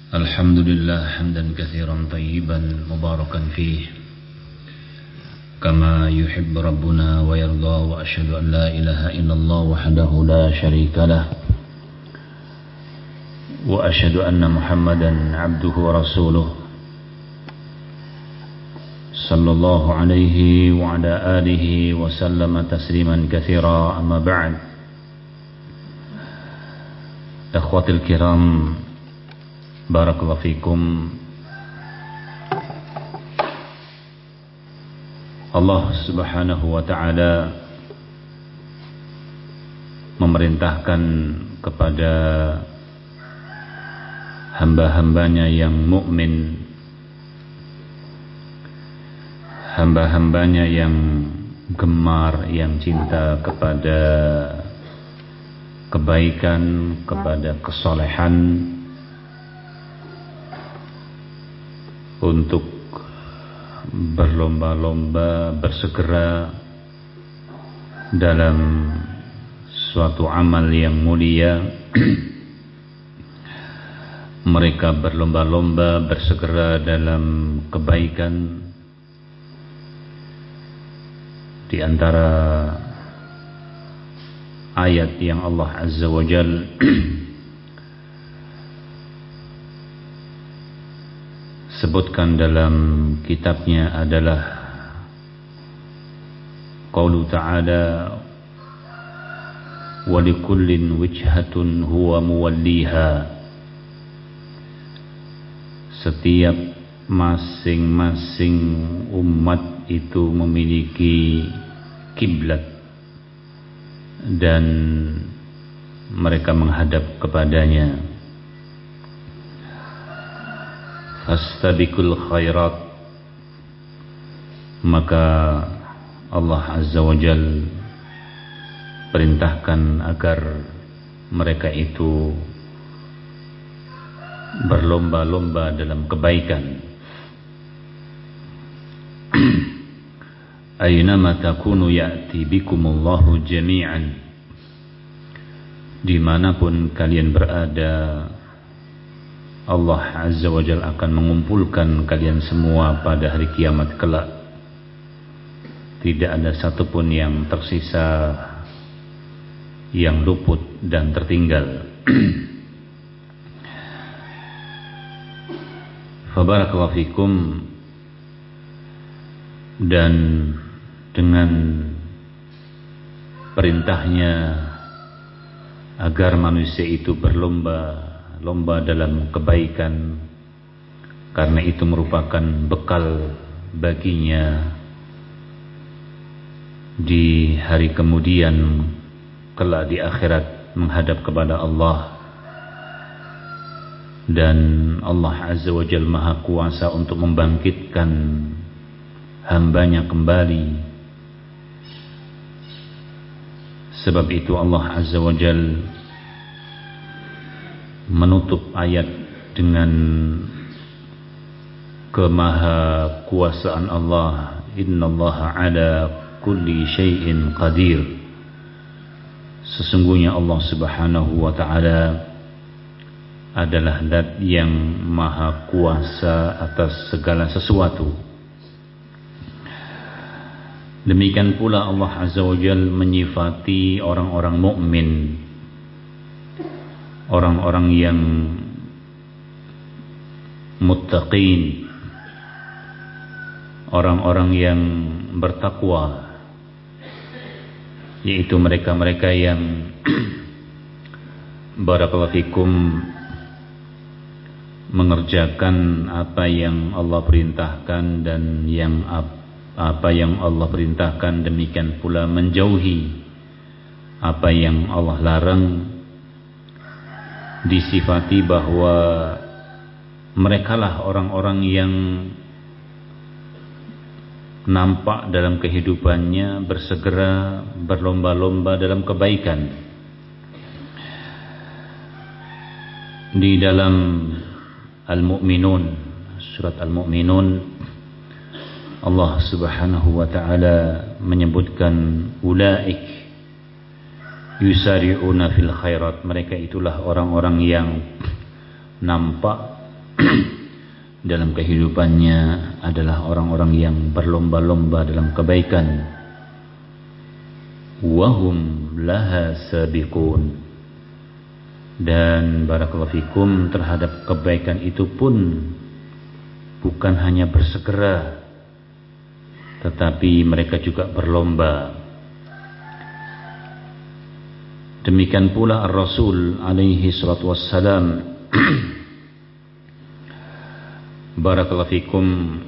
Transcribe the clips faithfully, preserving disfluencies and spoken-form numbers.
الحمد لله حمدا كثيرا طيبا مباركا فيه كما يحب ربنا ويرضى وأشهد أن لا إله إلا الله وحده لا شريك له وأشهد أن محمدا عبده ورسوله صلى الله عليه وعلى آله وسلم تسليما كثيرا أما بعد إخوتي الكرام barakallahu fikum. Allah subhanahu wa ta'ala memerintahkan kepada hamba-hambanya yang mukmin, hamba-hambanya yang gemar, yang cinta kepada kebaikan, kepada kesolehan, untuk berlomba-lomba, bersegera dalam suatu amal yang mulia. Mereka berlomba-lomba, bersegera dalam kebaikan. Di antara ayat yang Allah Azza wa Jalla sebutkan dalam kitabnya adalah qaulu ta'ala wa likullin wijhatun huwa muwalliha. Setiap masing-masing umat itu memiliki kiblat dan mereka menghadap kepadanya. Fastabiqul khairat, maka Allah Azza wa Jal perintahkan agar mereka itu berlomba-lomba dalam kebaikan. Aynama takunu ya'ti bikumullahu jami'an. Dimanapun kalian berada, Allah Azza wa Jalla akan mengumpulkan kalian semua pada hari kiamat kelak. Tidak ada satupun yang tersisa, yang luput dan tertinggal. Fabarakallahu fikum. Dan dengan perintahnya agar manusia itu berlomba lomba dalam kebaikan, karena itu merupakan bekal baginya di hari kemudian kelak di akhirat menghadap kepada Allah. Dan Allah Azza wa Jalla Maha Kuasa untuk membangkitkan hambanya kembali. Sebab itu Allah Azza wa Jalla menutup ayat dengan kemahakuasaan Allah. Innallaha ala kulli syai'in qadir. Sesungguhnya Allah Subhanahu wa ta'ala adalah zat yang maha kuasa atas segala sesuatu. Demikian pula Allah Azza wa Jalla menyifati orang-orang mukmin, orang-orang yang muttaqin, orang-orang yang bertakwa, yaitu mereka-mereka yang barakallahu fikum mengerjakan apa yang Allah perintahkan, dan yang apa yang Allah perintahkan, demikian pula menjauhi apa yang Allah larang. Disifati bahwa merekalah orang-orang yang nampak dalam kehidupannya bersegera berlomba-lomba dalam kebaikan. Di dalam Al-Mu'minun, surat Al-Mu'minun, Allah Subhanahu wa ta'ala menyebutkan ulaik yusari'una fil khairat, mereka itulah orang-orang yang nampak dalam kehidupannya adalah orang-orang yang berlomba-lomba dalam kebaikan. Wahum laha sabiqun. Dan barakallahu fikum, terhadap kebaikan itu pun bukan hanya bersegera, tetapi mereka juga berlomba. Demikian pula Ar-Rasul alaihi salatu wassalam barakallahu fikum,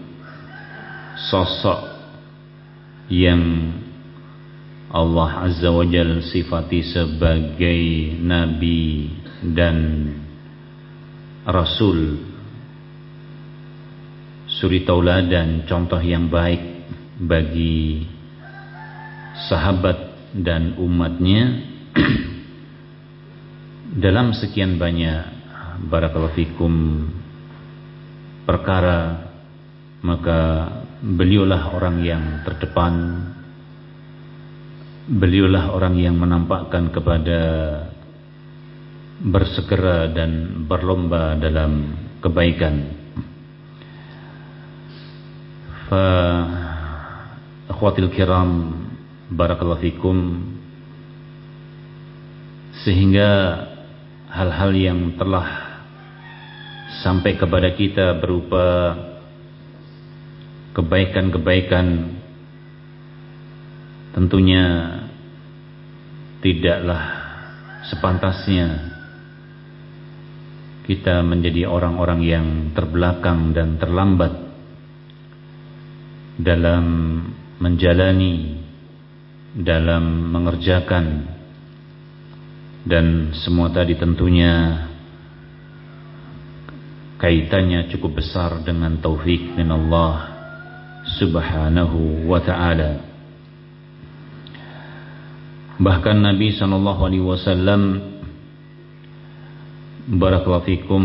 sosok yang Allah Azza wa Jalla sifati sebagai nabi dan rasul, suri tauladan, contoh yang baik bagi sahabat dan umatnya dalam sekian banyak barakallahu fikum perkara. Maka beliaulah orang yang terdepan, beliaulah orang yang menampakkan kepada bersegera dan berlomba dalam kebaikan. Fa akhwatil kiram barakallahu fikum, sehingga hal-hal yang telah sampai kepada kita berupa kebaikan-kebaikan tentunya tidaklah sepantasnya kita menjadi orang-orang yang terbelakang dan terlambat dalam menjalani, dalam mengerjakan, dan semua tadi tentunya kaitannya cukup besar dengan taufik min Allah subhanahu wa ta'ala. Bahkan Nabi sallallahu alaihi wasallam barakallahu fikum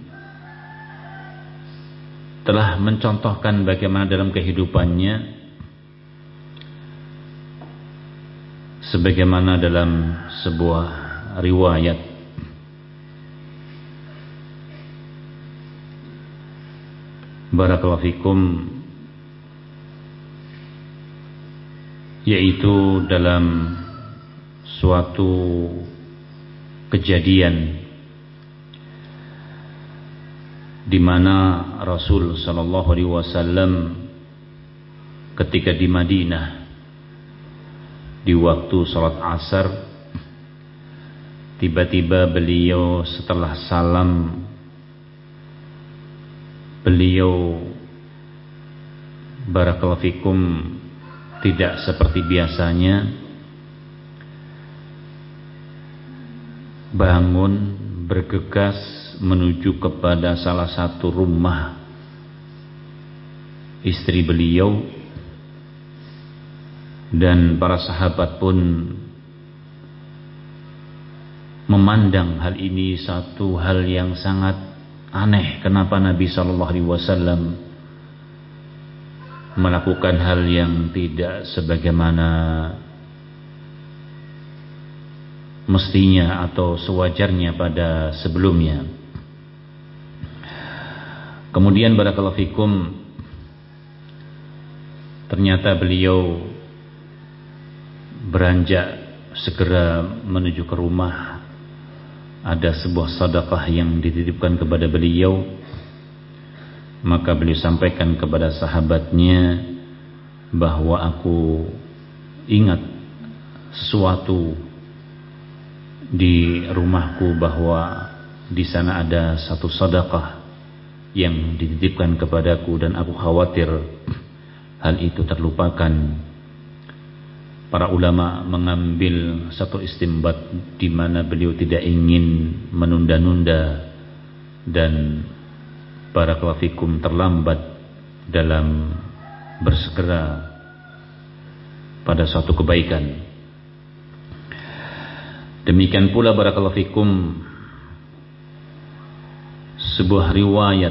telah mencontohkan bagaimana dalam kehidupannya, sebagaimana dalam sebuah riwayat barakallahu fikum, yaitu dalam suatu kejadian di mana Rasul sallallahu alaihi wasallam ketika di Madinah di waktu salat asar, tiba-tiba beliau setelah salam, beliau barakallahu fikum tidak seperti biasanya bangun bergegas menuju kepada salah satu rumah istri beliau, dan para sahabat pun memandang hal ini satu hal yang sangat aneh. Kenapa Nabi sallallahu alaihi wasallam melakukan hal yang tidak sebagaimana mestinya atau sewajarnya pada sebelumnya. Kemudian barakallahu fikum, ternyata beliau beranjak segera menuju ke rumah. Ada sebuah sedekah yang dititipkan kepada beliau, maka beliau sampaikan kepada sahabatnya bahwa aku ingat sesuatu di rumahku, bahwa di sana ada satu sedekah yang dititipkan kepadaku, dan aku khawatir hal itu terlupakan. Para ulama mengambil satu istimbat di mana beliau tidak ingin menunda-nunda dan barakallahu fikum terlambat dalam bersegera pada suatu kebaikan. Demikian pula barakallahu fikum sebuah riwayat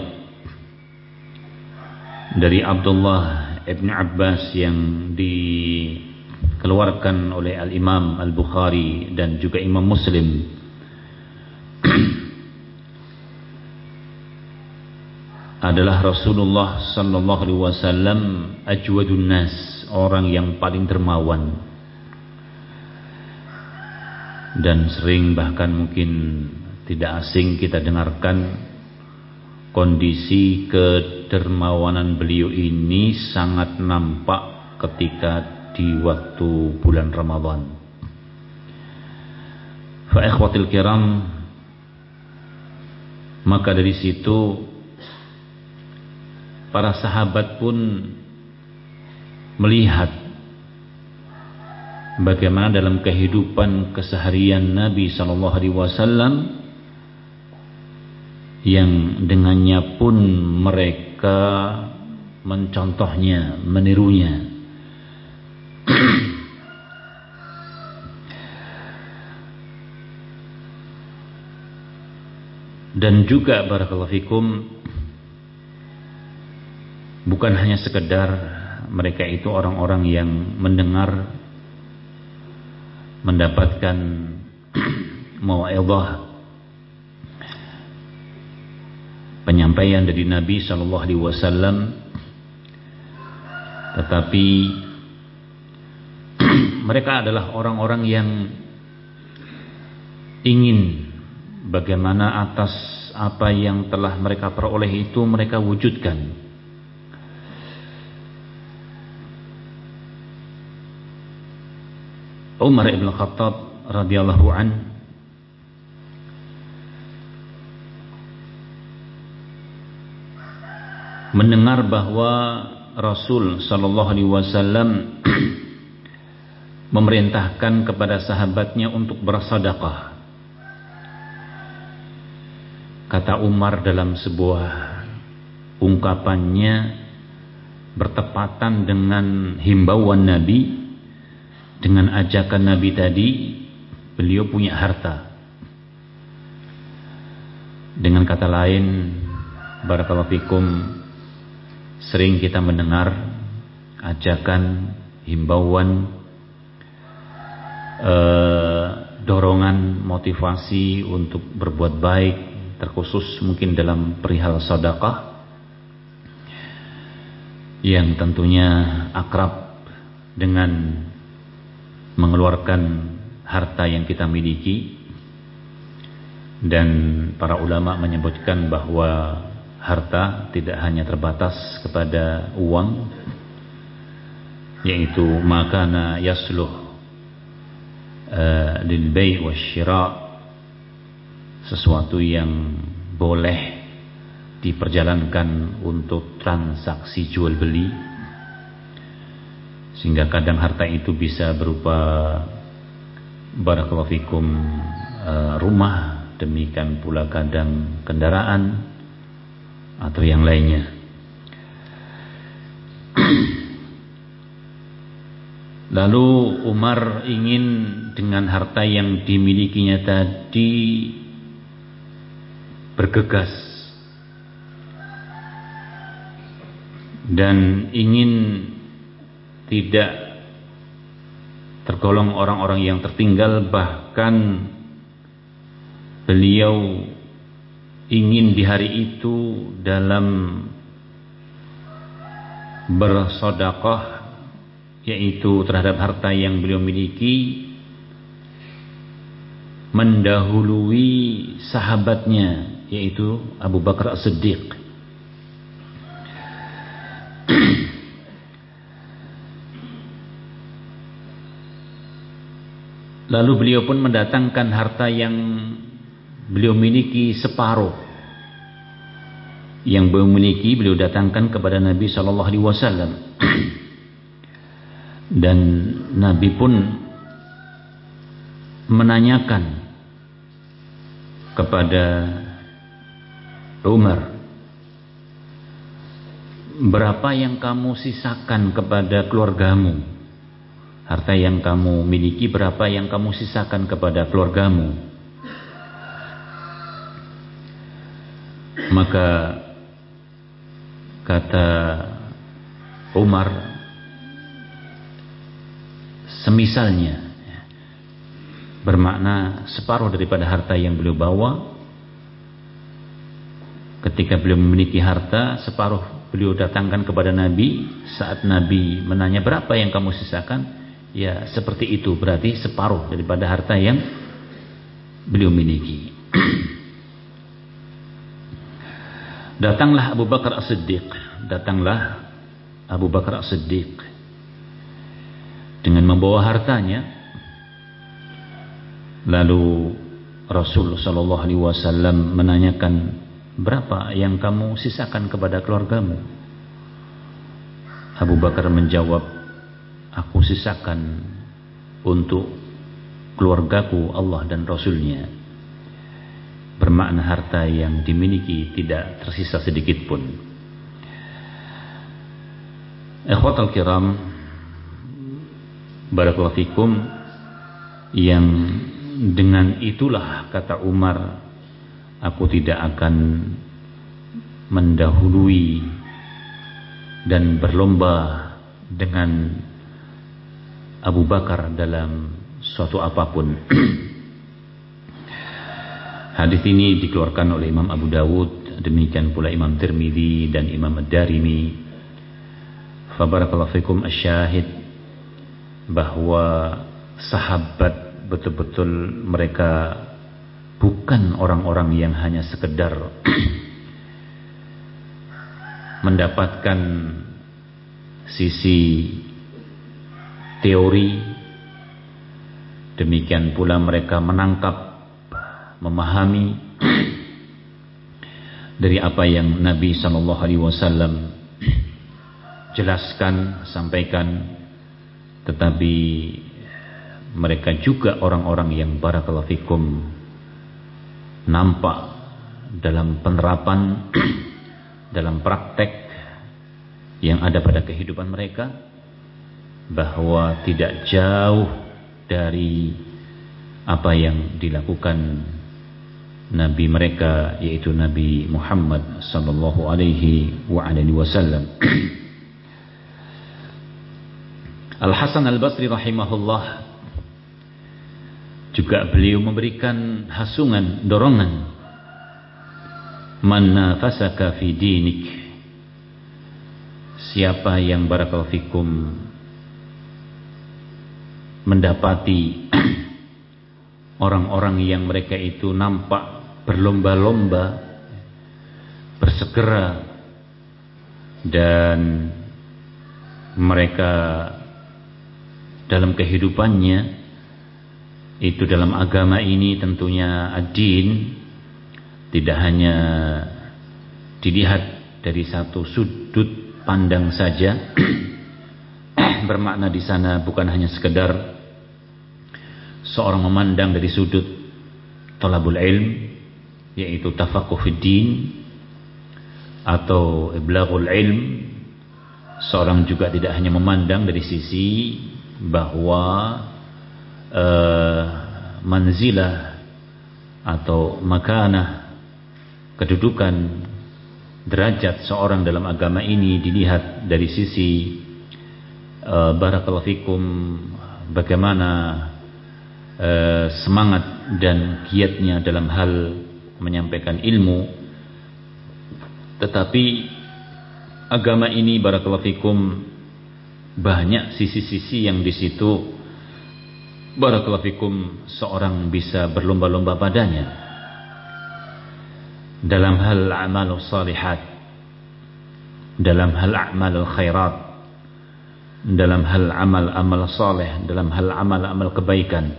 dari Abdullah ibn Abbas yang dikeluarkan oleh Al-Imam Al-Bukhari dan juga Imam Muslim adalah Rasulullah sallallahu alaihi wasallam ajwadun nas, orang yang paling dermawan. Dan sering bahkan mungkin tidak asing kita dengarkan kondisi kedermawanan beliau ini sangat nampak ketika di waktu bulan Ramadan. Fa ikhwatil kiram, maka dari situ para sahabat pun melihat bagaimana dalam kehidupan keseharian Nabi sallallahu alaihi wasallam yang dengannya pun mereka mencontohnya, menirunya. Dan juga barakallahu fikum, bukan hanya sekedar mereka itu orang-orang yang mendengar, mendapatkan mau'izah, penyampaian dari Nabi sallallahu alaihi wasallam, tetapi mereka adalah orang-orang yang ingin bagaimana atas apa yang telah mereka peroleh itu mereka wujudkan. Umar ibn Khattab radhiyallahu an mendengar bahwa Rasul sallallahu alaihi wasallam memerintahkan kepada sahabatnya untuk bersedekah. Kata Umar dalam sebuah ungkapannya bertepatan dengan himbauan Nabi, dengan ajakan Nabi tadi, beliau punya harta. Dengan kata lain, barakallahu fikum, sering kita mendengar ajakan, himbauan, eh, dorongan, motivasi untuk berbuat baik, terkhusus mungkin dalam perihal sedekah yang tentunya akrab dengan mengeluarkan harta yang kita miliki. Dan para ulama menyebutkan bahwa harta tidak hanya terbatas kepada uang, yaitu makana yasluh uh, lil bai' wasyira', sesuatu yang boleh diperjalankan untuk transaksi jual beli, sehingga kadang harta itu bisa berupa barakallahu fikum uh, rumah, demikian pula kadang kendaraan atau yang lainnya. Lalu Umar ingin dengan harta yang dimilikinya tadi bergegas dan ingin tidak tergolong orang-orang yang tertinggal, bahkan beliau ingin di hari itu dalam bersedekah, yaitu terhadap harta yang beliau miliki, mendahului sahabatnya, yaitu Abu Bakar As-Siddiq. Lalu beliau pun mendatangkan harta yang beliau miliki separuh, yang beliau miliki beliau datangkan kepada Nabi Shallallahu Alaihi Wasallam. Dan Nabi pun menanyakan kepada Umar, berapa yang kamu sisakan kepada keluargamu? Harta yang kamu miliki, berapa yang kamu sisakan kepada keluargamu? Maka kata Umar, semisalnya, bermakna separuh daripada harta yang beliau bawa. ketika beliau memiliki harta, separuh beliau datangkan kepada Nabi. Saat Nabi menanya, berapa yang kamu sisakan? Ya seperti itu, berarti separuh daripada harta yang beliau miliki. Datanglah Abu Bakar As-Siddiq, datanglah Abu Bakar As-Siddiq dengan membawa hartanya. Lalu Rasul sallallahu alaihi wasallam menanyakan, berapa yang kamu sisakan kepada keluargamu? Abu Bakar menjawab, aku sisakan untuk keluargaku Allah dan Rasulnya. Bermakna harta yang dimiliki tidak tersisa sedikit pun. Ikhwatal kiram, barakallahu fikum, yang dengan itulah kata Umar, aku tidak akan mendahului dan berlomba dengan Abu Bakar dalam suatu apapun. Hadis ini dikeluarkan oleh Imam Abu Dawud, demikian pula Imam Tirmidzi dan Imam Ad-Darimi. Fabarakallahu fikum, asyahid bahwa sahabat betul-betul mereka bukan orang-orang yang hanya sekedar mendapatkan sisi teori, demikian pula mereka menangkap, memahami dari apa yang Nabi sallallahu alaihi wasallam jelaskan, sampaikan, tetapi mereka juga orang-orang yang barakallahu fikum nampak dalam penerapan, dalam praktek yang ada pada kehidupan mereka, bahwa tidak jauh dari apa yang dilakukan Nabi mereka, yaitu Nabi Muhammad sallallahu alaihi wa alihi wasallam. Al-Hasan Al-Basri rahimahullah juga beliau memberikan hasungan, dorongan, man nafasaka fi dinik, siapa yang barakallahu fikum mendapati orang-orang yang mereka itu nampak berlomba-lomba, bersegera, dan mereka dalam kehidupannya itu dalam agama ini tentunya ad-din tidak hanya dilihat dari satu sudut pandang saja. Bermakna di sana bukan hanya sekedar seorang memandang dari sudut talabul ilm, yaitu tafaqquh fid din atau iblaghul ilm. Seorang juga tidak hanya memandang dari sisi bahwa uh, manzilah atau makanah, kedudukan, derajat seorang dalam agama ini dilihat dari sisi uh, barakallahu fikum bagaimana uh, semangat dan giatnya dalam hal menyampaikan ilmu. Tetapi agama ini barakallahu fikum banyak sisi-sisi yang di situ barakallahu fikum seorang bisa berlomba-lomba padanya dalam hal amal salihat, dalam hal amal khairat, dalam hal amal-amal saleh, dalam hal amal-amal kebaikan,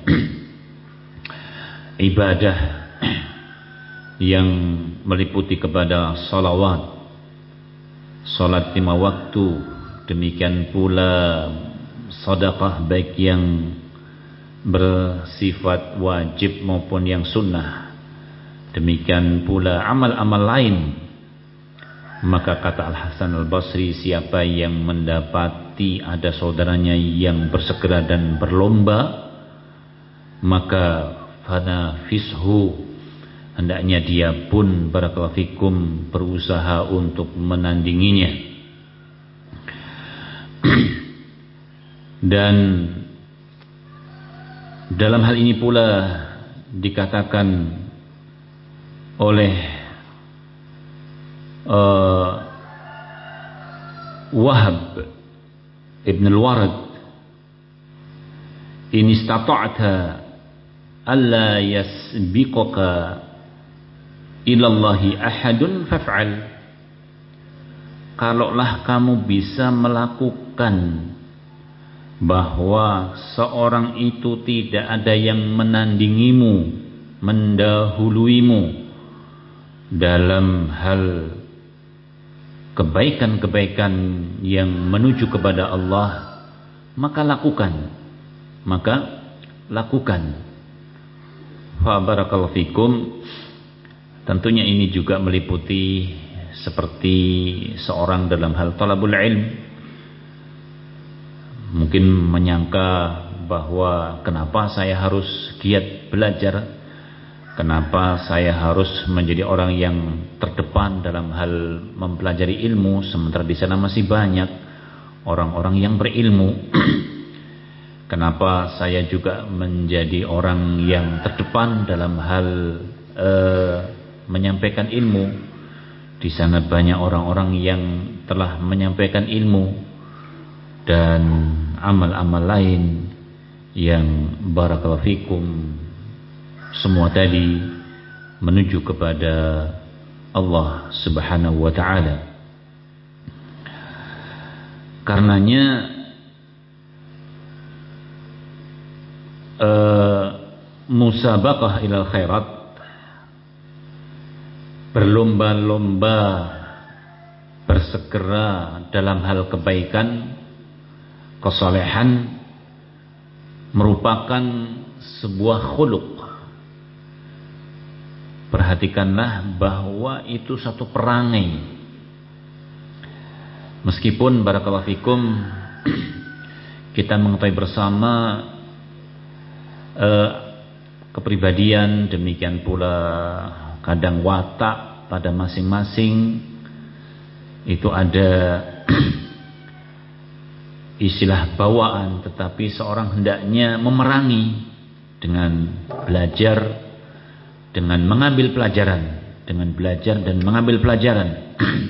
ibadah yang meliputi kepada salawat, salat lima waktu, demikian pula sedekah baik yang bersifat wajib maupun yang sunnah, demikian pula amal-amal lain. Maka kata Al-Hasan Al-Basri, siapa yang mendapati ada saudaranya yang bersegera dan berlomba, maka fanafishu, hendaknya dia pun barakallahu fikum berusaha untuk menandinginya. Dan dalam hal ini pula dikatakan oleh uh, Wahab Ibn al-Warad, in istata'ta alla yasbiqaka ilallahi ahadun faf'al. Kalaulah kamu bisa melakukan bahwa seorang itu tidak ada yang menandingimu, mendahuluimu dalam hal kebaikan-kebaikan yang menuju kepada Allah, maka lakukan, maka lakukan. Fa barakallahu fikum. Tentunya ini juga meliputi seperti seorang dalam hal talabul ilm mungkin menyangka bahwa kenapa saya harus giat belajar, kenapa saya harus menjadi orang yang terdepan dalam hal mempelajari ilmu, sementara di sana masih banyak orang-orang yang berilmu. Kenapa saya juga menjadi orang yang terdepan dalam hal uh, menyampaikan ilmu? Di sana banyak orang-orang yang telah menyampaikan ilmu dan amal-amal lain yang barakallahu fikum semua tadi menuju kepada Allah Subhanahu wa taala. Karenanya uh, musabaqah ilal khairat, berlomba-lomba bersegera dalam hal kebaikan, kesalehan, merupakan sebuah khuluq. Perhatikanlah bahwa itu satu perangai. Meskipun barakallahu fikum kita mengetahui bersama eh, kepribadian, demikian pula kadang watak pada masing-masing itu ada istilah bawaan, tetapi seorang hendaknya memerangi dengan belajar, dengan mengambil pelajaran, dengan belajar dan mengambil pelajaran.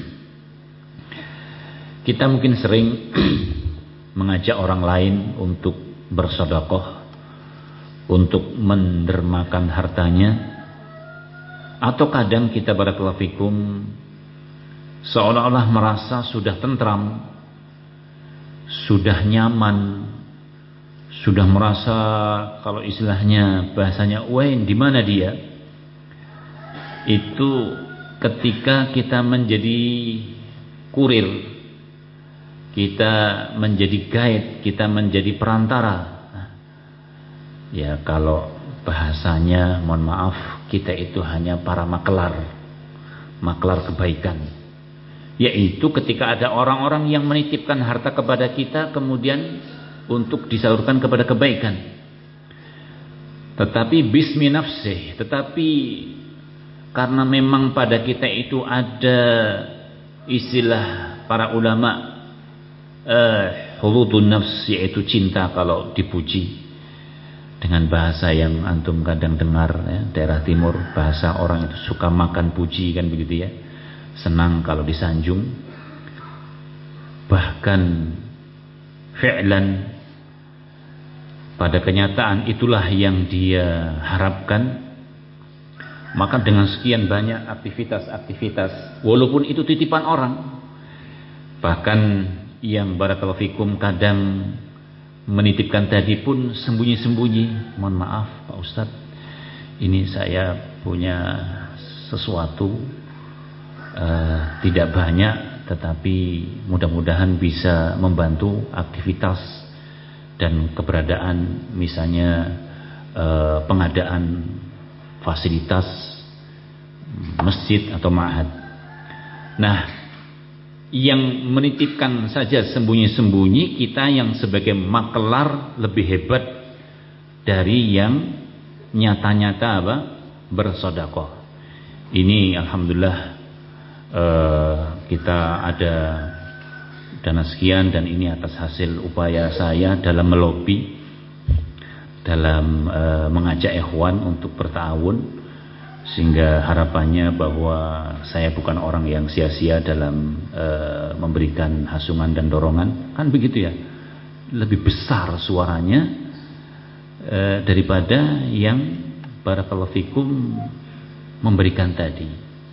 Kita mungkin sering mengajak orang lain untuk bersedekah, untuk mendermakan hartanya, atau kadang kita barakallahu fikum seolah-olah merasa sudah tentram, sudah nyaman, sudah merasa kalau istilahnya bahasanya wain di mana dia. Itu ketika kita menjadi kurir, kita menjadi guide, kita menjadi perantara. Ya kalau bahasanya mohon maaf, kita itu hanya para makelar, makelar kebaikan. Yaitu ketika ada orang-orang yang menitipkan harta kepada kita kemudian untuk disalurkan kepada kebaikan. Tetapi bismi nafsih, tetapi karena memang pada kita itu ada istilah para ulama eh, huludun nafs, yaitu cinta kalau dipuji. Dengan bahasa yang antum kadang dengar ya, daerah timur, bahasa orang itu suka makan puji kan begitu ya, senang kalau disanjung. Bahkan fi'lan pada kenyataan itulah yang dia harapkan. Maka dengan sekian banyak aktivitas-aktivitas, walaupun itu titipan orang, bahkan yang barakallahu fikum kadang menitipkan tadi pun sembunyi-sembunyi, mohon maaf Pak Ustadz, ini saya punya sesuatu uh, tidak banyak, tetapi mudah-mudahan bisa membantu aktivitas dan keberadaan misalnya uh, pengadaan fasilitas masjid atau ma'had. Nah, yang menitipkan saja sembunyi-sembunyi, kita yang sebagai makelar lebih hebat dari yang nyata-nyata apa? Bersedekah. Ini alhamdulillah eh, kita ada dana sekian, dan ini atas hasil upaya saya dalam melobi, dalam e, mengajak ikhwan untuk bertawun, sehingga harapannya bahwa saya bukan orang yang sia-sia dalam e, memberikan hasungan dan dorongan, kan begitu ya, lebih besar suaranya e, daripada yang barakallahu fikum memberikan tadi.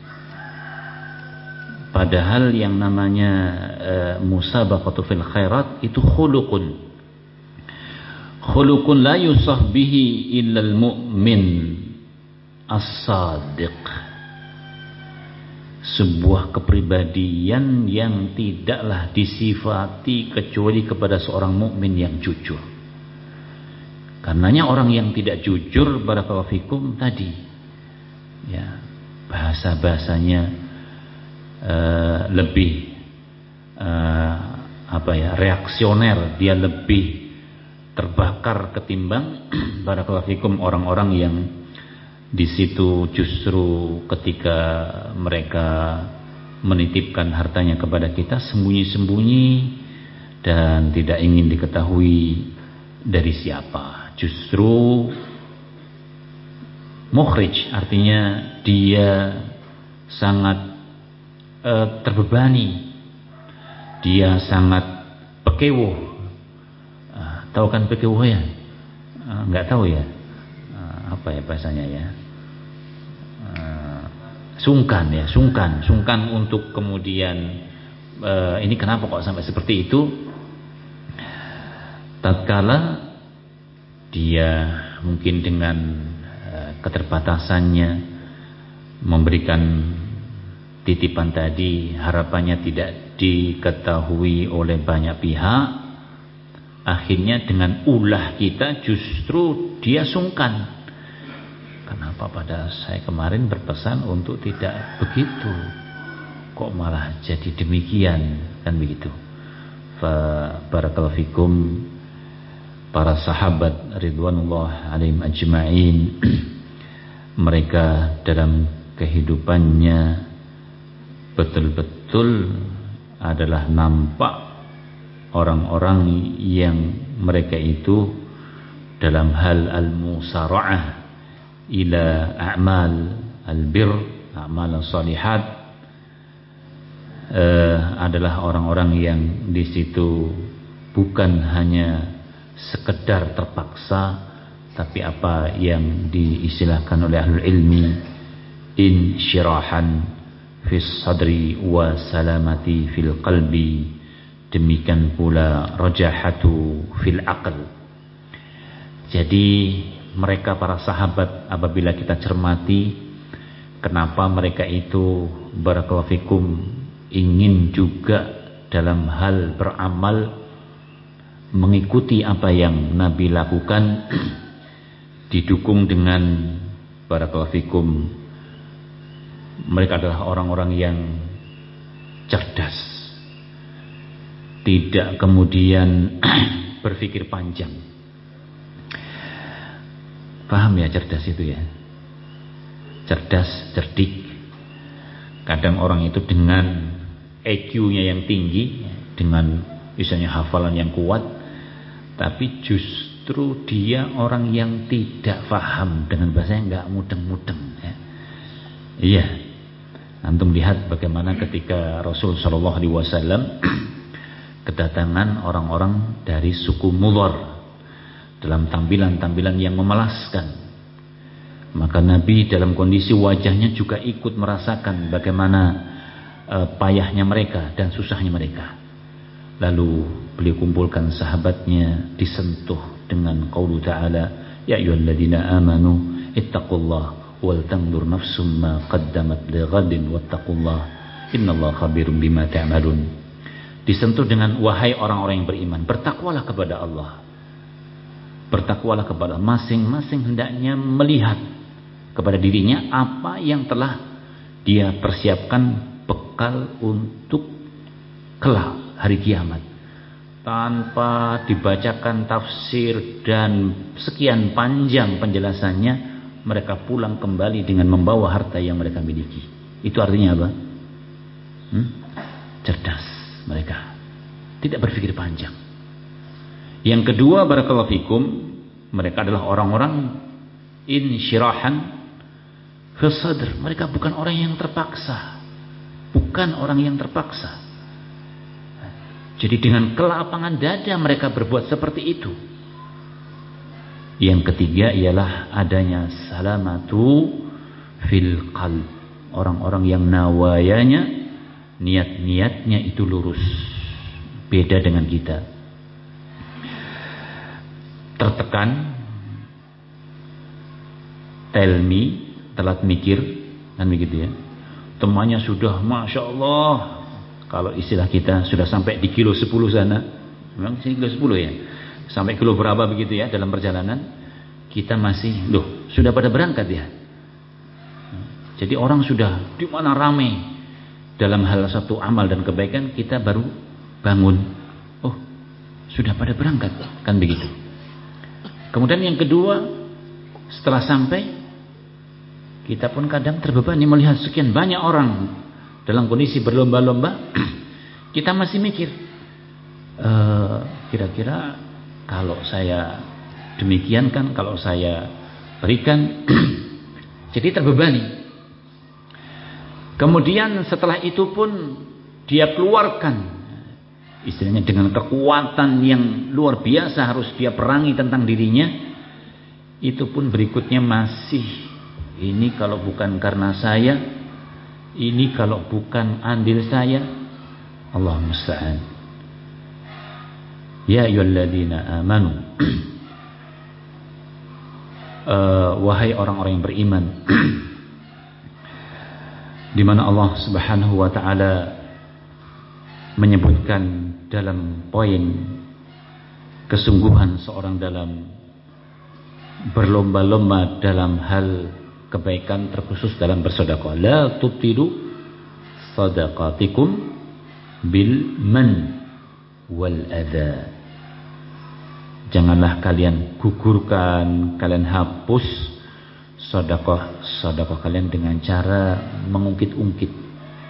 Padahal yang namanya e, musabaqatu fil khairat itu khuluqun khuluqun la yusah bihi illal mu'min as-sadiq, sebuah kepribadian yang tidaklah disifati kecuali kepada seorang mukmin yang jujur. Karenanya orang yang tidak jujur barakallahu fikum tadi ya, bahasa-bahasanya uh, lebih uh, apa ya, reaksioner, dia lebih terbakar ketimbang barakallahu fikum orang-orang yang di situ justru ketika mereka menitipkan hartanya kepada kita sembunyi-sembunyi dan tidak ingin diketahui dari siapa. Justru mukhrij, artinya dia sangat uh, terbebani, dia sangat pekewuh. Uh, tahu kan pekewuh ya? Uh, nggak tahu ya? Uh, apa ya bahasanya ya? Sungkan ya, sungkan, sungkan untuk kemudian uh, ini kenapa kok sampai seperti itu? Tatkala dia mungkin dengan uh, keterbatasannya memberikan titipan tadi, harapannya tidak diketahui oleh banyak pihak, akhirnya dengan ulah kita justru dia sungkan. Kenapa pada saya kemarin berpesan untuk tidak begitu, kok malah jadi demikian, kan begitu. Fa barakallahu fikum, para sahabat ridwanullah alaihim ajma'in, mereka dalam kehidupannya betul-betul adalah nampak orang-orang yang mereka itu dalam hal al-musara'ah ila a'mal al-bir, a'mal salihat, uh, adalah orang-orang yang di situ bukan hanya sekedar terpaksa, tapi apa yang diistilahkan oleh ahlul ilmi insyirahan fis sadri wa salamati fil qalbi, demikian pula rajahatu fil aql. Jadi mereka para sahabat, apabila kita cermati kenapa mereka itu barakallahu fikum ingin juga dalam hal beramal mengikuti apa yang Nabi lakukan, didukung dengan barakallahu fikum mereka adalah orang-orang yang cerdas, tidak kemudian berpikir panjang. Paham ya cerdas itu ya? Cerdas, cerdik. Kadang orang itu dengan I Q-nya yang tinggi, dengan misalnya hafalan yang kuat, tapi justru dia orang yang tidak paham, dengan bahasanya nggak mudeng-mudeng ya. Iya. Antum lihat bagaimana ketika Rasul sallallahu alaihi wasallam kedatangan orang-orang dari suku Mudhar dalam tampilan-tampilan yang memelaskan, maka Nabi dalam kondisi wajahnya juga ikut merasakan bagaimana uh, payahnya mereka dan susahnya mereka. Lalu beliau kumpulkan sahabatnya, disentuh dengan qaulu ta'ala, ya ayyuhalladzina amanu ittaqullah wal tanzur nafsum ma qaddamat lighadin wattaqullah innallaha khabirum bima ta'malun. Disentuh dengan wahai orang-orang yang beriman, bertakwalah kepada Allah. Bertakwalah kepada masing-masing hendaknya melihat kepada dirinya apa yang telah dia persiapkan bekal untuk kelak hari kiamat. Tanpa dibacakan tafsir dan sekian panjang penjelasannya, mereka pulang kembali dengan membawa harta yang mereka miliki. Itu artinya apa? Hmm? Cerdas mereka, tidak berpikir panjang. Yang kedua barakallahu fikum, mereka adalah orang-orang insyirahan fil sadr, mereka bukan orang yang terpaksa, bukan orang yang terpaksa. Jadi dengan kelapangan dada mereka berbuat seperti itu. Yang ketiga ialah adanya salamatu fil qalb, orang-orang yang nawayanya, niat-niatnya itu lurus, beda dengan kita. Tertekan, tell me, telat mikir, kan begitu ya. Temannya sudah Masya Allah, kalau istilah kita sudah sampai di kilo sepuluh sana, memang sini kilo sepuluh ya, sampai kilo berapa begitu ya dalam perjalanan, kita masih, loh sudah pada berangkat ya. Jadi orang sudah di mana rame dalam hal satu amal dan kebaikan, kita baru bangun, oh sudah pada berangkat, kan begitu. Kemudian yang kedua, setelah sampai, kita pun kadang terbebani melihat sekian banyak orang dalam kondisi berlomba-lomba. Kita masih mikir, e, kira-kira kalau saya demikian kan, kalau saya berikan, jadi terbebani. Kemudian setelah itu pun dia keluarkan, istilahnya dengan kekuatan yang luar biasa harus dia perangi tentang dirinya. Itu pun berikutnya masih, ini kalau bukan karena saya, ini kalau bukan andil saya, Allah musta'an. Ya ayyuhalladzina amanu, uh, wahai orang-orang yang beriman, di mana Allah Subhanahu wa taala menyebutkan dalam poin kesungguhan seorang dalam berlomba-lomba dalam hal kebaikan, terkhusus dalam bersedekah. La tubtilu sadaqatikum bil man wal adha. Janganlah kalian gugurkan, kalian hapus sedekah-sedekah kalian dengan cara mengungkit-ungkit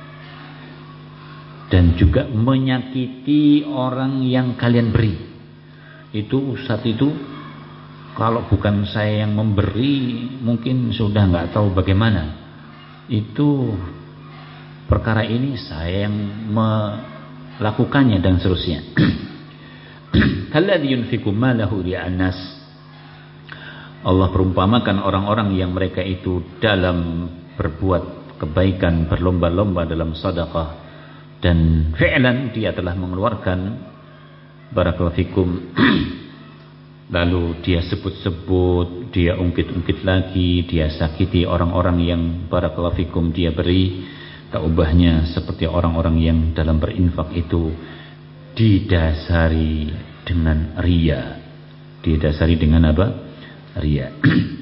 dan juga menyakiti orang yang kalian beri. Itu Ustadz itu, kalau bukan saya yang memberi, mungkin sudah nggak tahu bagaimana. Itu perkara ini saya yang melakukannya dan seterusnya. Kalladzi yunfiqu malahu ri'an nas. Allah perumpamakan orang-orang yang mereka itu dalam berbuat kebaikan, berlomba-lomba dalam sedekah, dan fi'lan dia telah mengeluarkan, barakallahu fikum, lalu dia sebut-sebut, dia ungkit-ungkit lagi, dia sakiti orang-orang yang barakallahu fikum dia beri, tak ubahnya seperti orang-orang yang dalam berinfak itu didasari dengan riya. Didasari dengan apa? Riya.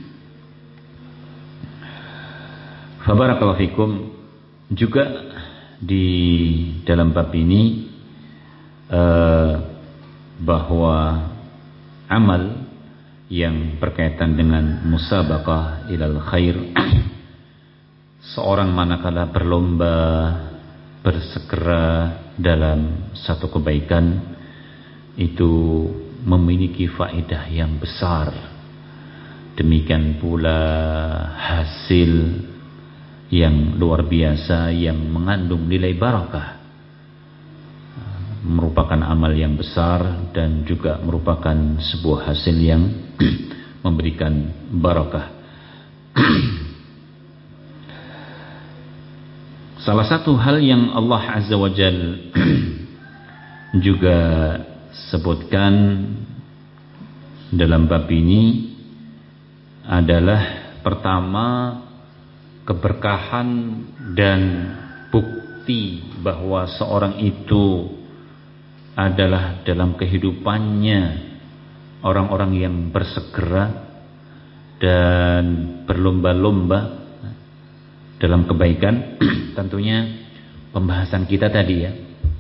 Fa barakallahu fikum, juga di dalam bab ini uh, bahwa amal yang berkaitan dengan musabaqah ilal khair, seorang manakala berlomba bersegera dalam satu kebaikan, itu memiliki faedah yang besar. Demikian pula hasil yang luar biasa yang mengandung nilai barakah, merupakan amal yang besar dan juga merupakan sebuah hasil yang memberikan barakah. Salah satu hal yang Allah Azza wa Jalla juga sebutkan dalam bab ini adalah pertama, keberkahan dan bukti bahwa seorang itu adalah dalam kehidupannya orang-orang yang bersegera dan berlomba-lomba dalam kebaikan. Tentunya pembahasan kita tadi ya,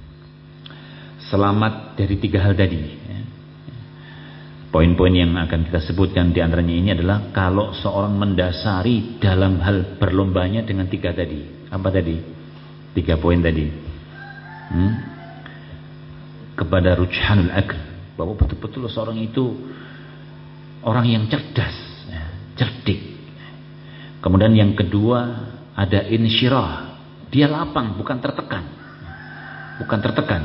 selamat dari tiga hal tadi. Poin-poin yang akan kita sebutkan diantaranya ini adalah kalau seorang mendasari dalam hal berlombanya dengan tiga tadi. Apa tadi? Tiga poin tadi. Hmm? Kepada rujhanul akl, bahwa betul-betul seorang itu orang yang cerdas, cerdik, Kemudian yang kedua ada insyirah, dia lapang, bukan tertekan, bukan tertekan.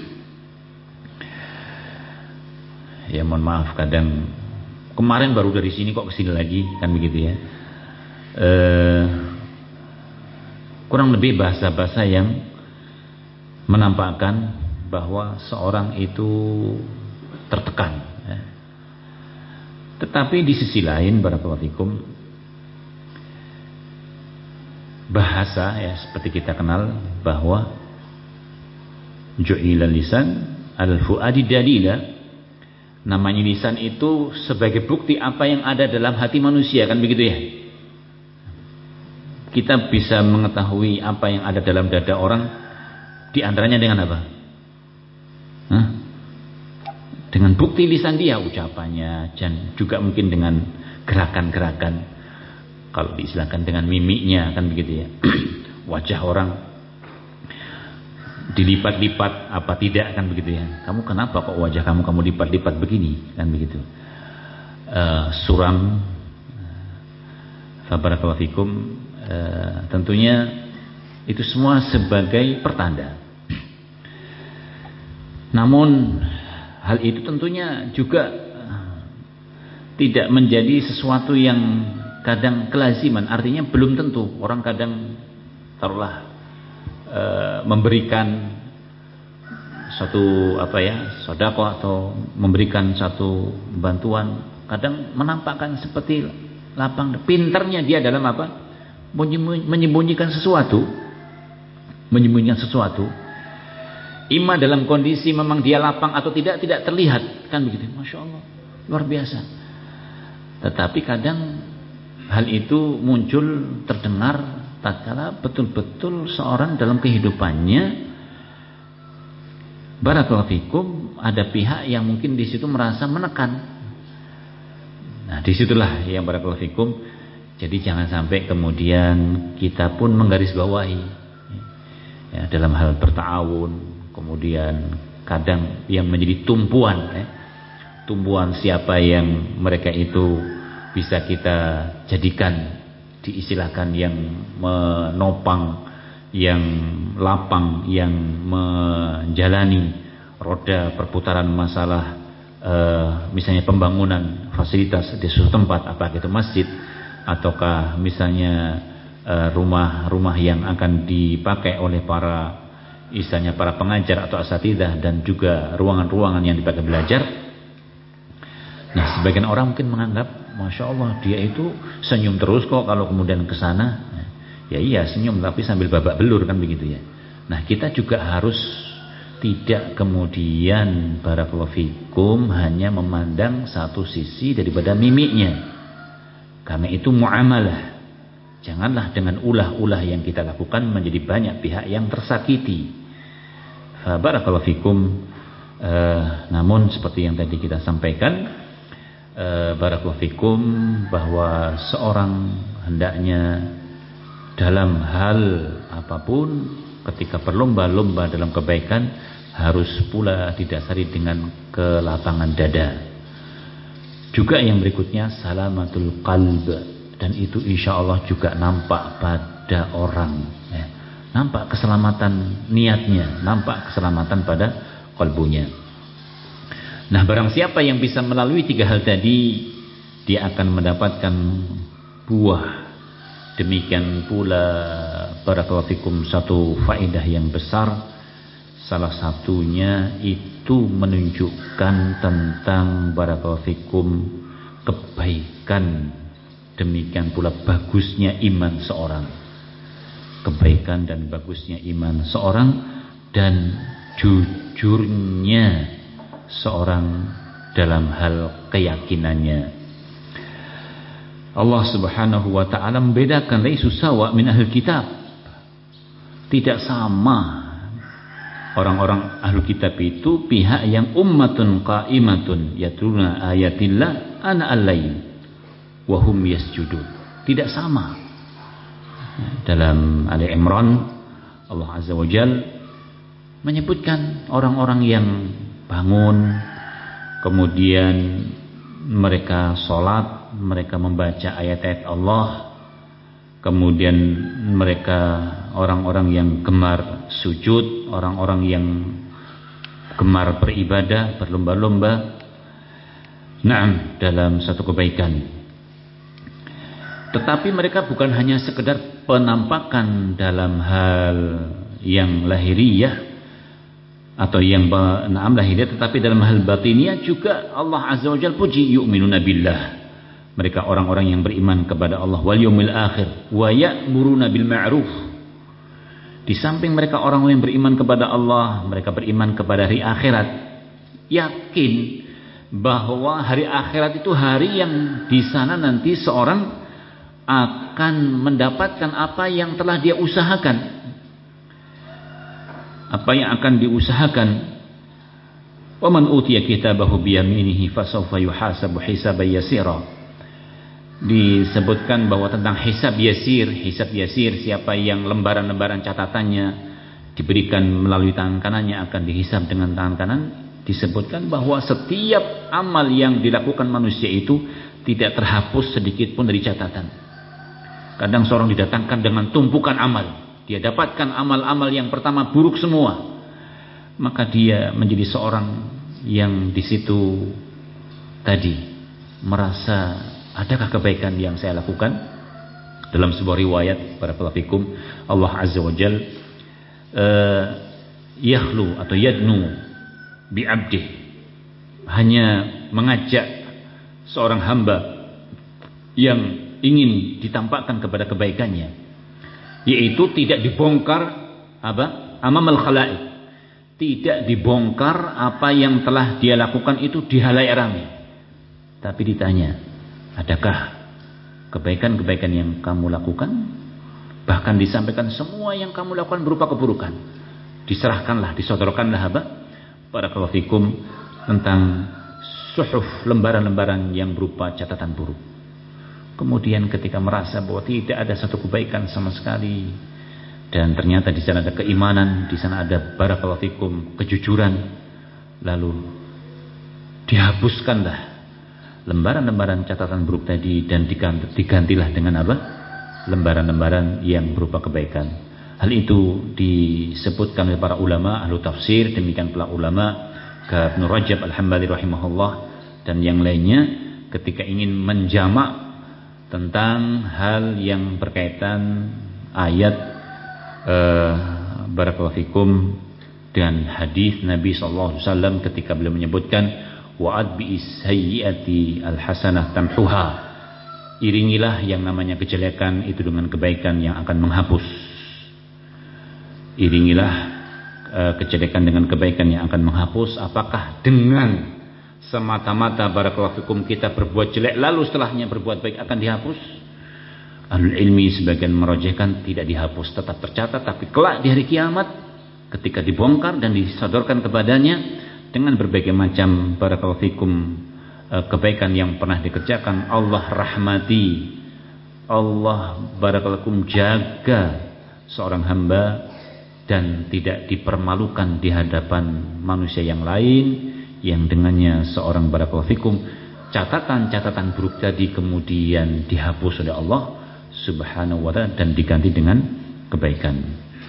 Ya mohon maaf, kadang kemarin baru dari sini kok kesini lagi, kan begitu ya. E, kurang lebih bahasa-bahasa yang menampakkan bahwa seorang itu tertekan. Ya. Tetapi di sisi lain, barakallahu fikum, bahasa ya seperti kita kenal bahwa ju'ila lisan al-fuadi dalila, namanya lisan itu sebagai bukti apa yang ada dalam hati manusia, kan begitu ya. Kita bisa mengetahui apa yang ada dalam dada orang di antaranya dengan apa? Hah? Dengan bukti lisan dia, ucapannya, dan juga mungkin dengan gerakan-gerakan. Kalau diistilahkan dengan mimiknya, kan begitu ya. Wajah orang dilipat-lipat apa tidak, kan begitu ya. Kamu kenapa kok wajah kamu kamu lipat-lipat begini, kan begitu. Uh, suram, fabarakallahu fikum, uh, tentunya itu semua sebagai pertanda. Namun hal itu tentunya juga uh, tidak menjadi sesuatu yang kadang kelaziman, artinya belum tentu. Orang kadang taruhlah e, memberikan satu apa ya, sedekah atau memberikan satu bantuan, kadang menampakkan seperti lapang. Pinternya dia dalam apa? Menyembunyikan sesuatu, menyembunyikan sesuatu. Ima dalam kondisi memang dia lapang atau tidak tidak terlihat, kan begitu. Masya Allah, luar biasa. Tetapi kadang hal itu muncul, terdengar tatkala betul-betul seorang dalam kehidupannya, barakallahu fikum, ada pihak yang mungkin di situ merasa menekan. Nah, disitulah yang barakallahu fikum. Jadi jangan sampai kemudian kita pun menggarisbawahi ya, dalam hal bertawun, kemudian kadang yang menjadi tumpuan, ya, tumpuan siapa yang mereka itu bisa kita jadikan diistilahkan yang menopang, yang lapang, yang menjalani roda perputaran masalah eh, misalnya pembangunan fasilitas di suatu tempat, apa itu masjid ataukah misalnya rumah-rumah eh, yang akan dipakai oleh para istilahnya para pengajar atau asatidzah, dan juga ruangan-ruangan yang dipakai belajar. Nah, sebagian orang mungkin menganggap, Masya Allah, dia itu senyum terus kok kalau kemudian ke sana. Ya iya, senyum tapi sambil babak belur, kan begitu ya. Nah, kita juga harus tidak kemudian barakallahu fikum hanya memandang satu sisi daripada mimiknya. Karena itu muamalah. Janganlah dengan ulah-ulah yang kita lakukan menjadi banyak pihak yang tersakiti. Fa barakallahu fikum. Uh, namun seperti yang tadi kita sampaikan, barakallahu fikum, bahwa seorang hendaknya dalam hal apapun ketika berlomba-lomba dalam kebaikan harus pula didasari dengan kelapangan dada. Juga yang berikutnya salamatul qalb, dan itu insya Allah juga nampak pada orang ya. Nampak keselamatan niatnya, nampak keselamatan pada kalbunya. Nah, barang siapa yang bisa melalui tiga hal tadi, dia akan mendapatkan buah. Demikian pula barakallahu fikum satu faedah yang besar, salah satunya itu menunjukkan tentang barakallahu fikum kebaikan, demikian pula bagusnya iman seorang, kebaikan dan bagusnya iman seorang, dan jujurnya seorang dalam hal keyakinannya. Allah Subhanahu wa taala membedakan laisu sawa min ahlul kitab. Tidak sama orang-orang ahlul kitab itu pihak yang ummatun qaimatun yatluna ayatillah ana al-lail wa hum yasjudun. Tidak sama. Dalam Ali Imran Allah Azza wa Jalla menyebutkan orang-orang yang bangun, kemudian mereka sholat, mereka membaca ayat-ayat Allah, kemudian mereka orang-orang yang gemar sujud, orang-orang yang gemar beribadah, berlomba-lomba, na'am, dalam satu kebaikan. Tetapi mereka bukan hanya sekedar penampakan dalam hal yang lahiriah atau yang na'am lahiriah, tetapi dalam hal batiniah juga Allah Azza wa Jalla puji, yu'minuna billah. Mereka orang-orang yang beriman kepada Allah wal yaumil akhir wa ya'muruna bil ma'ruf. Di samping mereka orang yang beriman kepada Allah, mereka beriman kepada hari akhirat, yakin bahwa hari akhirat itu hari yang di sana nanti seorang akan mendapatkan apa yang telah dia usahakan, apa yang akan diusahakan. Wa man utiya kitabahu biyaminihi fasawfa yuhasabu hisaban yasira. Disebutkan bahwa tentang hisab yasir, hisab yasir, siapa yang lembaran-lembaran catatannya diberikan melalui tangan kanannya akan dihisab dengan tangan kanan. Disebutkan bahwa setiap amal yang dilakukan manusia itu tidak terhapus sedikit pun dari catatan. Kadang seorang didatangkan dengan tumpukan amal, dia dapatkan amal-amal yang pertama buruk semua, maka dia menjadi seorang yang di situ tadi merasa, adakah kebaikan yang saya lakukan? Dalam sebuah riwayat barakallahu fikum, Allah Azza wa Jalla uh, yakhlu atau yadnu bi abdih, hanya mengajak seorang hamba yang ingin ditampakkan kepada kebaikannya, yaitu tidak dibongkar apa? Amamal khalaik, tidak dibongkar apa yang telah dia lakukan itu di halayak ramai, tapi ditanya, adakah kebaikan-kebaikan yang kamu lakukan? Bahkan disampaikan semua yang kamu lakukan berupa keburukan, diserahkanlah, disodorkanlah apa? Barakallahu fikum, tentang suhuf, lembaran-lembaran yang berupa catatan buruk. Kemudian ketika merasa bahwa tidak ada satu kebaikan sama sekali, dan ternyata di sana ada keimanan, di sana ada barakallahu fikum kejujuran, lalu dihapuskanlah lembaran-lembaran catatan buruk tadi dan diganti, digantilah dengan apa? Lembaran-lembaran yang berupa kebaikan. Hal itu disebutkan oleh para ulama ahlu tafsir, demikian pula ulama Ibnu Rajab Al-Hambali rahimahullah dan yang lainnya ketika ingin menjamak tentang hal yang berkaitan ayat uh, barakallahu fikum dan hadis Nabi sallallahu alaihi wasallam ketika beliau menyebutkan wa'ad bi sayyiati al-hasanah tamhuha, iringilah yang namanya kejelekan itu dengan kebaikan yang akan menghapus. Iringilah uh, kejelekan dengan kebaikan yang akan menghapus. Apakah dengan semata-mata barakallahu fikum kita berbuat jelek lalu setelahnya berbuat baik akan dihapus? Ahlul ilmi sebagian merojehkan tidak dihapus, tetap tercatat, tapi kelak di hari kiamat ketika dibongkar dan disodorkan kepadanya dengan berbagai macam barakallahu fikum kebaikan yang pernah dikerjakan, Allah rahmati, Allah barakallahu fikum jaga seorang hamba dan tidak dipermalukan di hadapan manusia yang lain, yang dengannya seorang barakallahu fikum catatan-catatan buruk tadi kemudian dihapus oleh Allah subhanahu wa ta'ala dan diganti dengan kebaikan.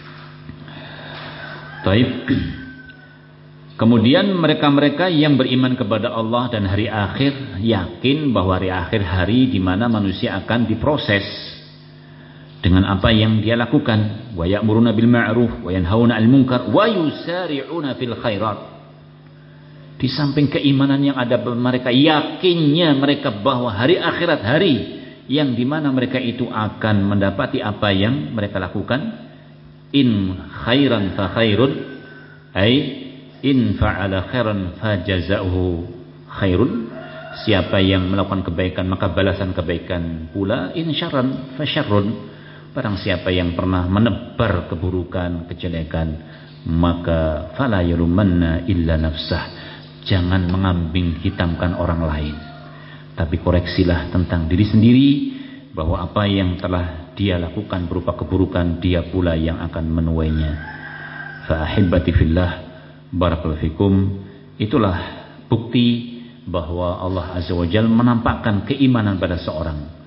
Taib. Kemudian mereka-mereka yang beriman kepada Allah dan hari akhir yakin bahwa hari akhir hari di mana manusia akan diproses dengan apa yang dia lakukan. Wa ya'muruna bil ma'ruf wa yanhauna 'anil munkar wa yusari'una fil khairat. Di samping keimanan yang ada pada mereka, yakinnya mereka bahwa hari akhirat hari yang dimana mereka itu akan mendapati apa yang mereka lakukan. In khairan fa khairun, ay in fa'ala khairan fa jazaohu khairun. Siapa yang melakukan kebaikan maka balasan kebaikan pula. In syarran fa syarrun. Barang siapa yang pernah menebar keburukan, kejelekan, maka fala yalumanna illa nafsah. Jangan mengambing hitamkan orang lain, tapi koreksilah tentang diri sendiri bahwa apa yang telah dia lakukan berupa keburukan dia pula yang akan menuainya. Fa ahibbati fillah barakallahu fikum, itulah bukti bahwa Allah Azza wa Jalla menampakkan keimanan pada seorang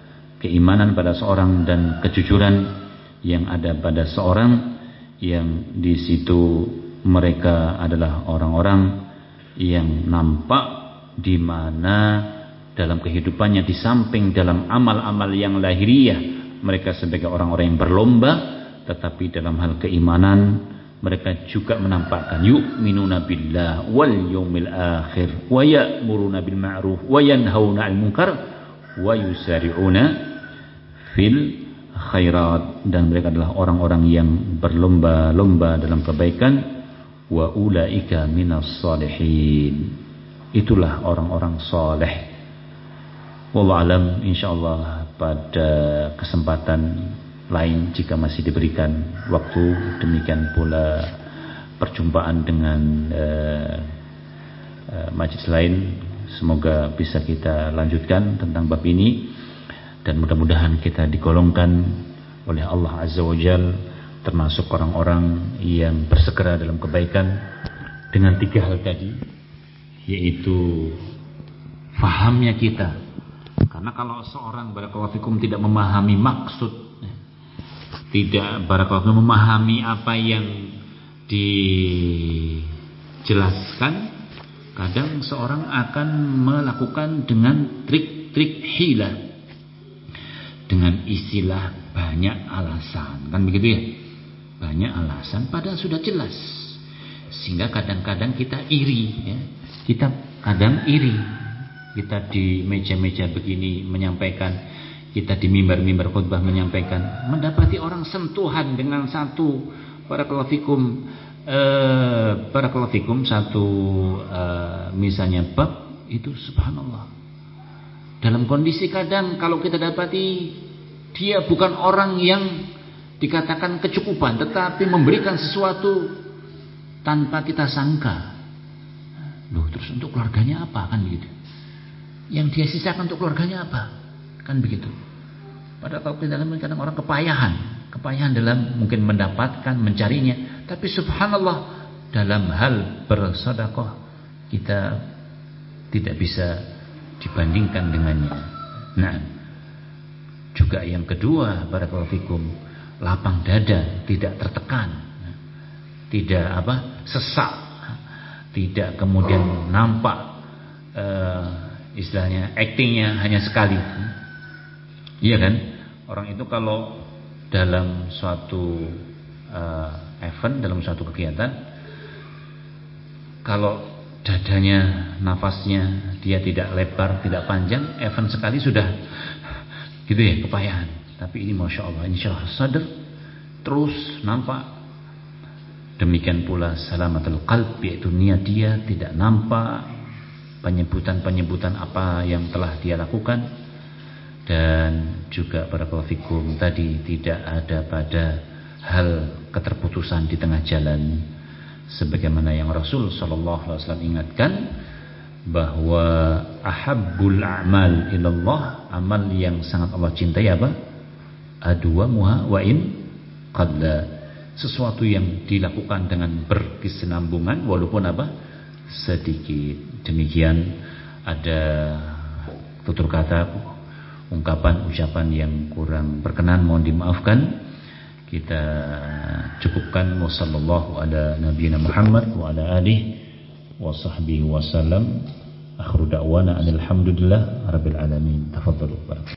keimanan pada seorang dan kejujuran yang ada pada seorang, yang di situ mereka adalah orang-orang yang nampak di mana dalam kehidupannya di samping dalam amal-amal yang lahiriah mereka sebagai orang-orang yang berlomba, tetapi dalam hal keimanan mereka juga menampakkan yu'minuna billah wal yawmil akhir wa ya'muruna bil ma'ruf wa yanhauna 'anil munkar wa yusari'una fil khairat, dan mereka adalah orang-orang yang berlomba-lomba dalam kebaikan. Wa ulaika minas salihin, itulah orang-orang saleh. Wallahu alam, insyaallah pada kesempatan lain jika masih diberikan waktu, demikian pula perjumpaan dengan uh, uh, majelis lain, semoga bisa kita lanjutkan tentang bab ini, dan mudah-mudahan kita digolongkan oleh Allah Azza wa Jalla termasuk orang-orang yang bersegera dalam kebaikan dengan tiga hal tadi, yaitu fahamnya kita. Karena kalau seorang barakallahu fikum tidak memahami maksud, tidak barakallahu fikum memahami apa yang dijelaskan, kadang seorang akan melakukan dengan trik-trik hila, dengan istilah banyak alasan, kan begitu ya, banyak alasan padahal sudah jelas, sehingga kadang-kadang kita iri ya. Kita kadang iri, kita di meja-meja begini menyampaikan, kita di mimbar-mimbar khutbah menyampaikan, mendapati orang sentuhan dengan satu barakallahu fikum eh, barakallahu fikum satu eh, misalnya bab itu, subhanallah, dalam kondisi kadang kalau kita dapati dia bukan orang yang dikatakan kecukupan, tetapi memberikan sesuatu tanpa kita sangka. Loh, terus untuk keluarganya apa, kan begitu? Yang dia sisakan untuk keluarganya apa, kan begitu? Padahal kalau kita dalam kadang orang kepayahan, kepayahan dalam mungkin mendapatkan, mencarinya, tapi subhanallah dalam hal bersedekah kita tidak bisa dibandingkan dengannya. Nah, juga yang kedua, barakallahu fikum, lapang dada, tidak tertekan, tidak apa sesak, tidak kemudian nampak uh, istilahnya actingnya hanya sekali. Iya kan? Orang itu kalau dalam suatu uh, event, dalam suatu kegiatan, kalau dadanya, nafasnya dia tidak lebar, tidak panjang, event sekali sudah gitu ya, kepayahan. Tapi ini masya Allah, insyaallah sadar terus nampak. Demikian pula salamatul qalb, yaitu niat dia tidak nampak penyebutan-penyebutan apa yang telah dia lakukan, dan juga barakallahu fikum tadi tidak ada pada hal keterputusan di tengah jalan, sebagaimana yang Rasul sallallahu alaihi wasallam ingatkan bahwa ahabbul a'mal ilallah, amal yang sangat Allah cintai apa? Adwamuha wa in qalla, sesuatu yang dilakukan dengan berkesinambungan walaupun apa? Sedikit. Demikian ada tutur kata, ungkapan, ucapan yang kurang berkenan mohon dimaafkan. Kita cukupkan. Wassallallahu ala nabiyina Muhammad wa ala alihi wa sahbihi wasallam. Akhiru da'wana alhamdulillah rabbil alamin. Tafadhalu.